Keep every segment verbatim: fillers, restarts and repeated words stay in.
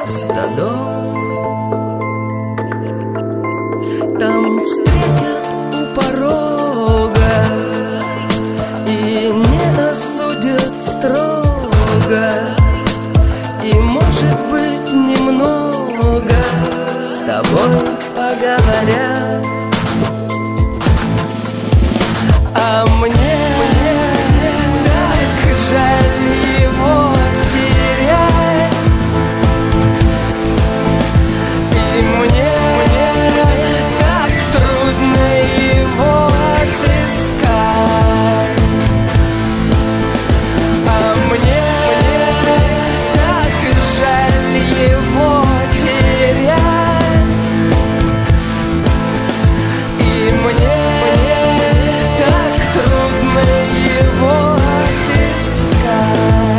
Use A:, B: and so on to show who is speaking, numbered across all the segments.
A: стадо. Там встретят у порога и не осудят строго, и, может быть, немного с тобой поговорят. А мне так жаль его терять, и мне так трудно его отыскать. А мне так жаль его терять, и мне его отыскать.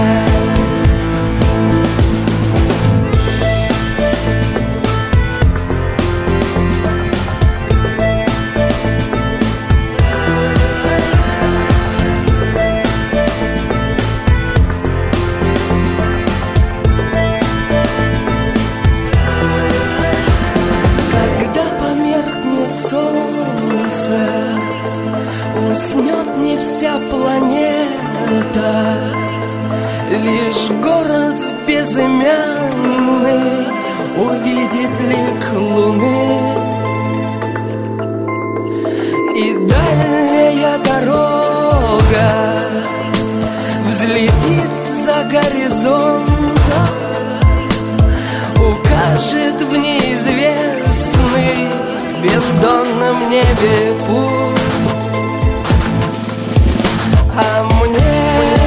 A: Когда померкнет солнце, уснет не вся планета, лишь город безымянный увидит лик луны. И дальняя дорога взлетит за горизонтом, укажет в неизвестный бездонном небе путь. А мне